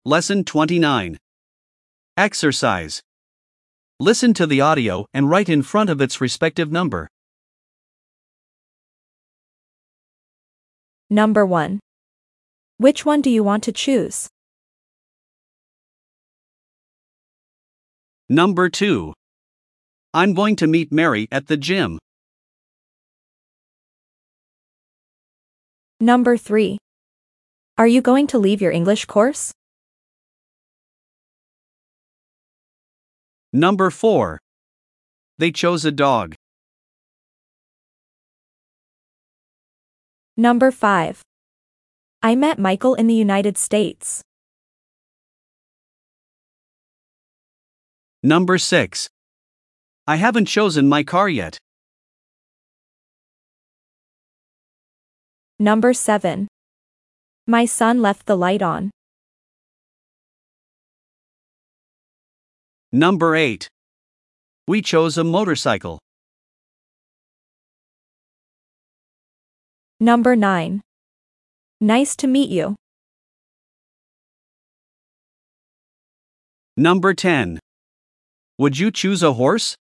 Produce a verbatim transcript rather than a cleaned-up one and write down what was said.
Lesson twenty-nine. Exercise. Listen to the audio and write in front of its respective number. Number one. Which one do you want to choose? Number two. I'm going to meet Mary at the gym. Number three. Are you going to leave your English course? Number four. They chose a dog. Number five. I met Michael in the United States. Number six. I haven't chosen my car yet. Number seven. My son left the light on. Number eight. We chose a motorcycle. Number nine. Nice to meet you. Number ten. Would you choose a horse?